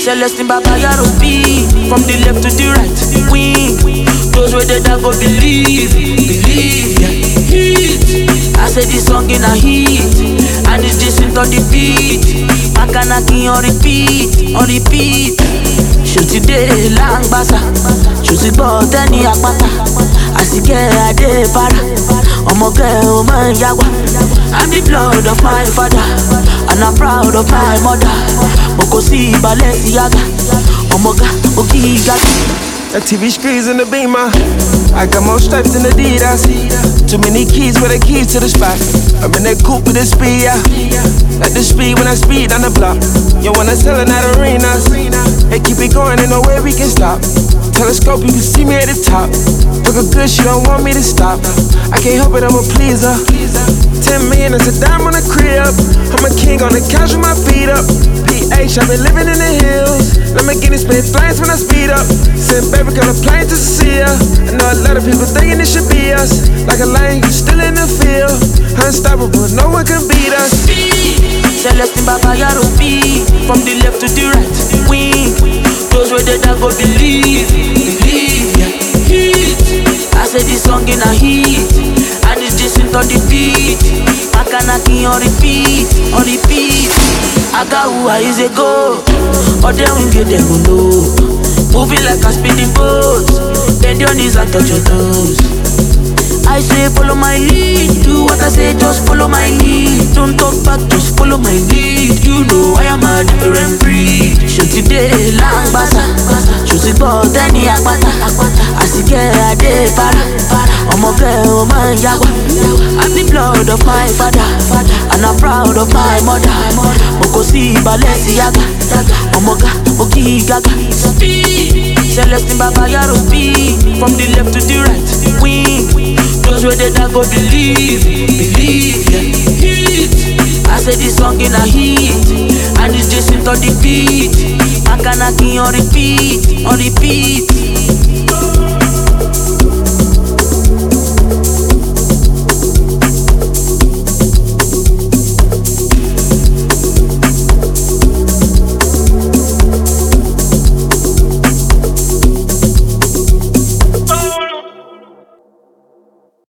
Celestine Baba Yaro speed. From the left to the right, win. Those where they that go believe, yeah. Hit. I say this song in a heat, and it's just on the beat. Makanaki on repeat. Shoot today, lang basa. Shoot it bout any apata. I see get a day para. I'm a girl, man, yawa. I'm the blood of my father, and I'm proud of my mother. Moko si Balenciaga, Omoga, Okiga. A TV screens in the beamer. I got more stripes than Adidas. Too many keys with the keys to the spot. I'm in that coupe with the speed, yeah. At the speed when I speed on the block. You wanna sell in that arenas. Hey, keep it going, ain't no way we can stop. Telescope, you can see me at the top. Looking good, she don't want me to stop. I can't help it, I'm a pleaser. 10 million, it's a dime on the crib. I'm a king on the couch with my feet up. PH, I've been living in the hills. Lamborghini spit flames when I speed up. Send baby girl a plane to Cecilia. I know a lot of people thinking it should be us. Like a lion, you still in the field. Unstoppable, no one can beat us. Celestine Baba Yaro speed. From the left to the right, win. Those where they that go believe, yeah. Hit. I say this song in a heat, and it's just on the beat. Makanaki on repeat. Aga who is a go, or they won't get them who know. Moving like a speeding boat, bend your knees and touch your toes. I say follow my lead, do what I say, just follow my lead. Don't talk back, just follow my lead. You know I am a different breed. Shoot today, lang basa. Shoot it bout any agbata. I see get a day para. I'm a girl, man, yawa. I'm the blood of my father, and I'm proud of my mother. Moko si Balenciaga, Omoga, Okiga. Speed, Celestine Baba Yaro speed. From the left to the right, win. Those where they that go believe, yeah. Hit. I say this song in a heat, and it's just on the beat. Makanaki on repeat.